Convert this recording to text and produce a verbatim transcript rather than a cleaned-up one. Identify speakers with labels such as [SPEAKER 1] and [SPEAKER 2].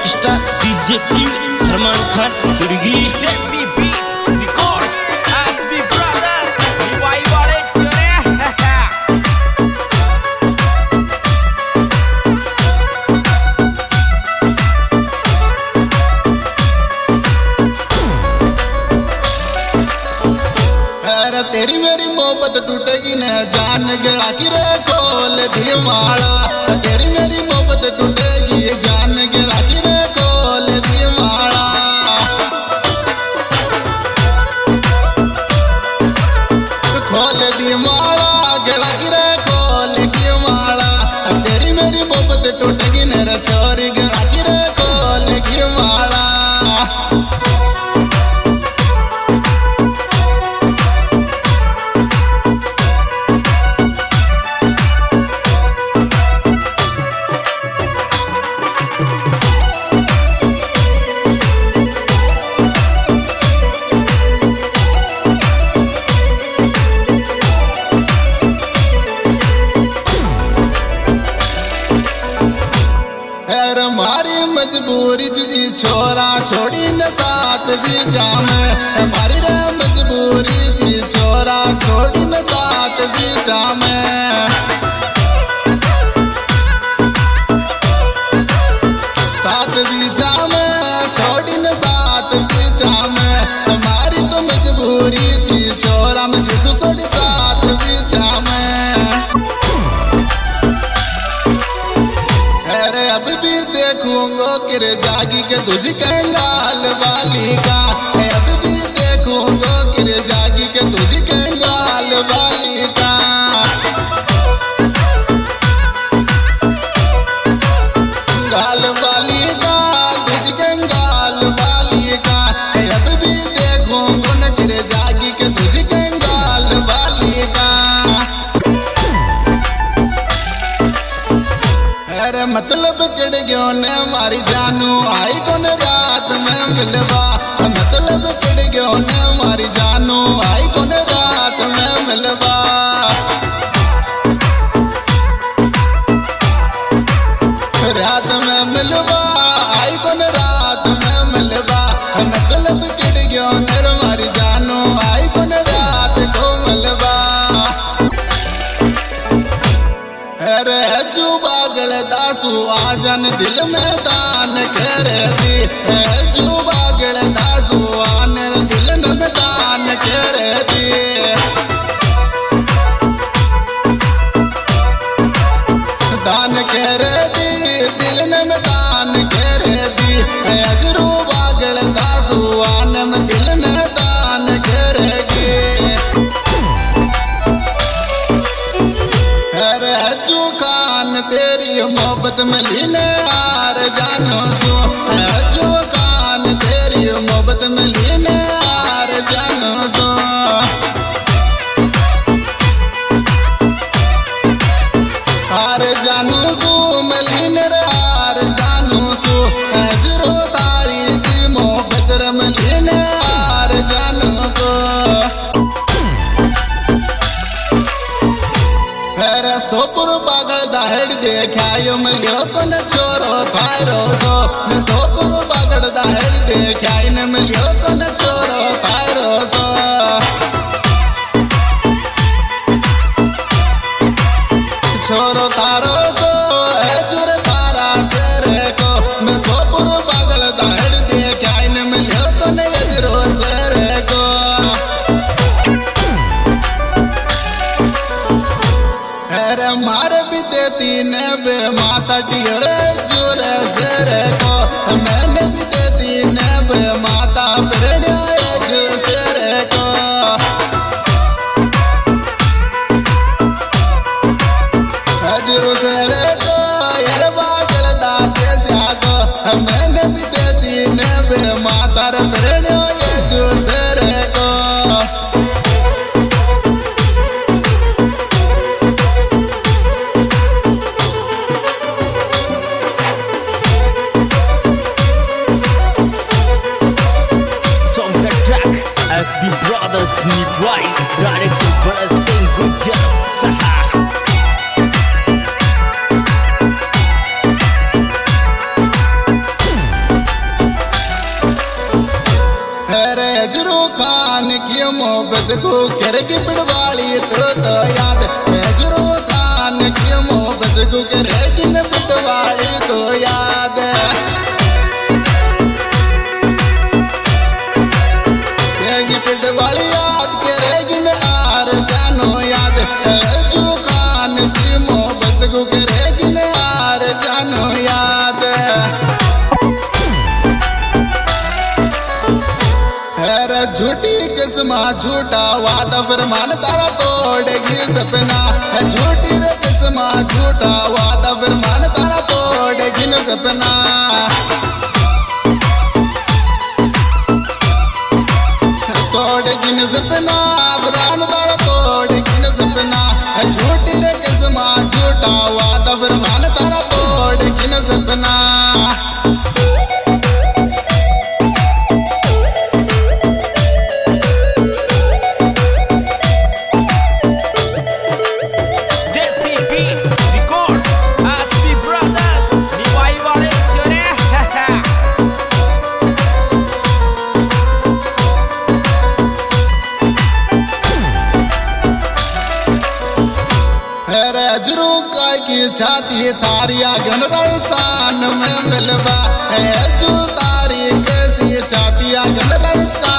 [SPEAKER 1] Rockstar DJ king Arman Khan खिड़गी desi beat records SB brothers Niwai वाले चले
[SPEAKER 2] अरे तेरी मेरी मोहब्बत टूटेगी न जान गया कि रे खोल दी माला तेरी मेरी मोहब्बत टूटेगी जान गया कि रे खोल दी माला खोल दी माला गला कि रे खोल की माला तेरी मेरी मोहब्बत टूटेगी न रे छोरी गला कि रे खोल की माला हमारी मजबूरी जी छोरा छोड़ी न साथ बीचा में हमारी रे मजबूरी जी छोरा छोड़ी न साथ बीचा में साथ बीचा में छोड़ी न साथ बीचा में हमारी तो मजबूरी जी छोरा मुझे सुसोड़ी साथ बीचा में अरे अब भी देखूंगो किर जागी के तुझ कंगाल वाली का अब भी देखूंगो किर जागी के तुझ कंगाल वाली का गाल वाली का तुझ कंगाल वाली का अब भी देखूंगो न किर जागी के तुझ कंगाल वाली का अरे मतलब किड़ गयो ने मारी जानू आई कौन रात में मिलवा मतलब किड़ गयो ने मारी जानू आई कौन रात में मिलवा रात में मिलवा आई कौन रात में मिलवा मतलब किड़ गयो ने मारी जानू आई कौन रात को मिलवा अरे जू बागल दासू आजन दिल में दान कर दी जू बागल दासू आन दिल में दान कर दी दान कर दी दिल में दान कर दी अजरू बागल दासू आन में दिल में दान करेगी अरे अजू खान तेरी मोहब्बत में लीने आर जानो सो अजू खान तेरी मोहब्बत में लीने आर जानो सो आर जानो सो मलीने रे आर जानो सो अजरो तारी की मोहब्बत रे मलीने आर जानो को अरे सोपुर पागल दाहड़ देखायो मिलियो को न छोरो थारो सो मैं सोपुर पागल दाहड़ देखाई न मिलियो को न छोरो थारो सो छोरो थारो सो अजुर तारा सर को मैं सोपुर पागल दाहड़ देखाई न मिलियो को न अजरो सर को अरे मार भी देती ने बे माता डियर जोर सर को मैंने भी देती ने बे माता प्रणय जो सर को अजरू सर को यार बागल दाते जाको मैंने भी देती ने बे माता प्रणय जो सर को
[SPEAKER 1] S B Brothers Niwai Director Barasin Gujya Saha
[SPEAKER 2] करेगी पिटवाली तो तो याद जरू खान की मोहब्बत को करेगी न पिटवाली तो याद करेगी पिटवाली याद करेगी न आर जानो याद जू खान सी मोहब्बत को करेगी न आर जानो याद झूठी किस्मा झूठा वादा फरमान तारा तोड़ेगी सपना झूठी रे किस्मा झूठा वादा फरमान तारा तोड़ेगी न सपना तोड़ेगी न सपना फरमान तारा तोड़ेगी न सपना झूठी रे किस्मा झूठा वादा फरमान तारा तोड़ेगी न सपना जरू काय की छाती थारिया गन राजस्थान में मिलवा है जू तारी कैसी छातिया गन राजस्थान